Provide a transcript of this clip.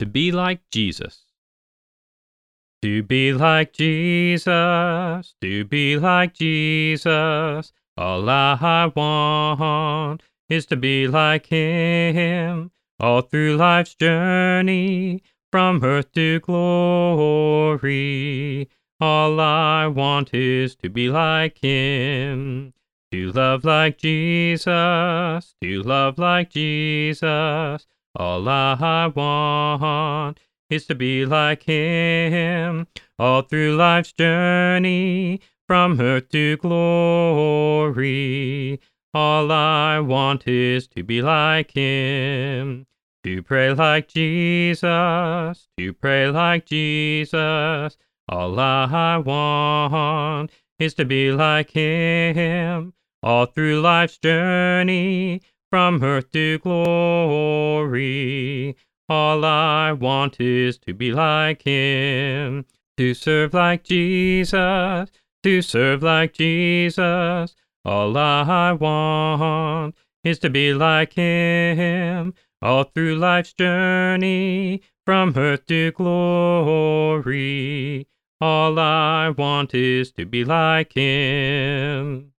To be like Jesus. To be like Jesus, to be like Jesus. All I want is to be like him. All through life's journey, from earth to glory. All I want is to be like him. To love like Jesus, to love like Jesus. All I want is to be like him, all through life's journey, from earth to glory. All I want is to be like him, to pray like Jesus, to pray like Jesus. All I want is to be like him, all through life's journey, from earth to glory. All I want is to be like him, to serve like Jesus, to serve like Jesus. All I want is to be like him, all through life's journey, from earth to glory. All I want is to be like him.